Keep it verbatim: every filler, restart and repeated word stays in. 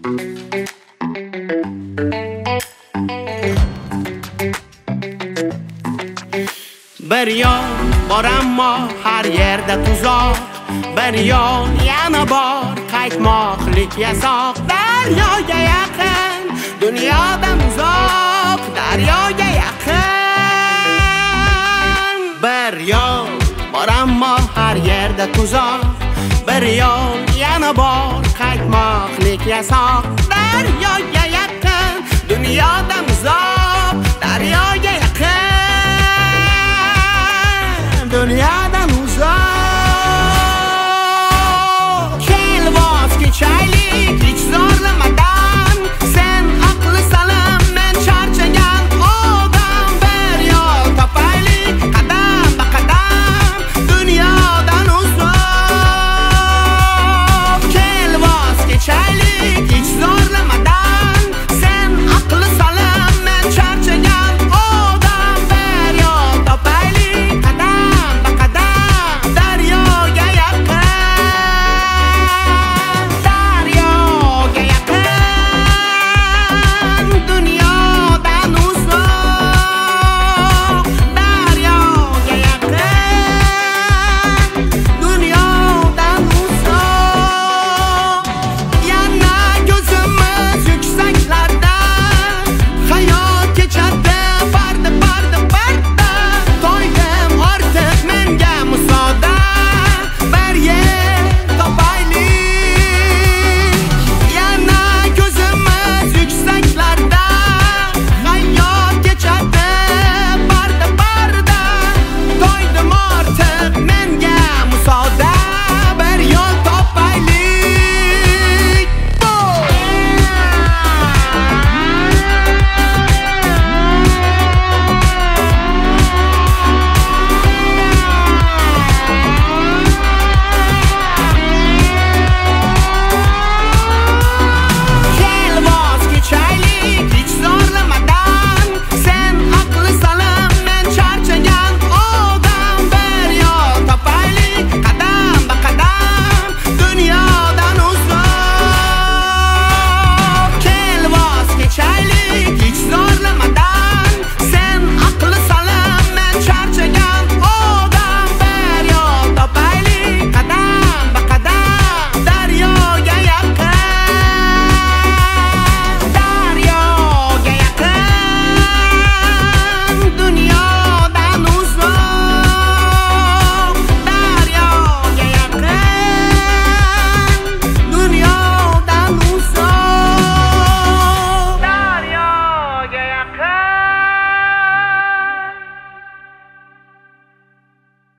Bir yon bor ammo har yerda tuzoq, bir yon yana bor qaytmoqlik yasoq. Daryoga yaqin, dunyodan uzoq, daryoga yaqin. Bir yon bor ammo har yerda tuzoq, bir yon yana bor qaytmoqlik yasoq. Daryoga yaqin, dunyodan uzoq.